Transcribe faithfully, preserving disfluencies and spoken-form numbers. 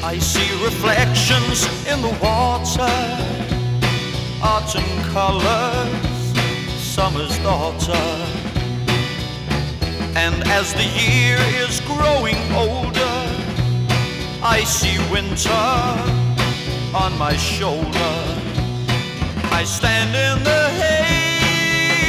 I see reflections in the water, autumn colors, summer's daughter. And as the year is growing older, I see winter on my shoulder. I stand in the